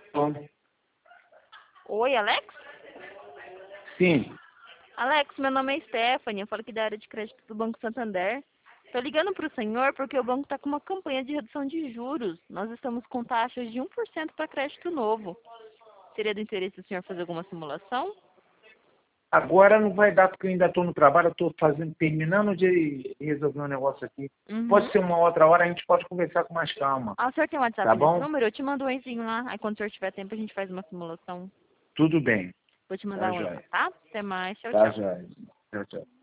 Bom, Oi, Alex? sim. Alex, meu nome é Stephanie, eu falo aqui da área de crédito do Banco Santander. Tô ligando para o senhor porque o banco está com uma campanha de redução de juros. Nós estamos com taxas de 1% para crédito novo. Seria do interesse do senhor fazer alguma simulação? Agora não vai dar porque eu ainda estou no trabalho, eu estou terminando de resolver um negócio aqui. Uhum. Pode ser uma outra hora, a gente pode conversar com mais calma. Ah, o senhor tem um Tá WhatsApp nesse bom? número? Eu te mando um oizinho lá. Aí quando o senhor tiver tempo a gente faz uma simulação. Tudo bem. Vou te Tá, mandar um oi lá, joia. tá? Até mais. Tchau, Tá, tchau. joia. Tchau, tchau.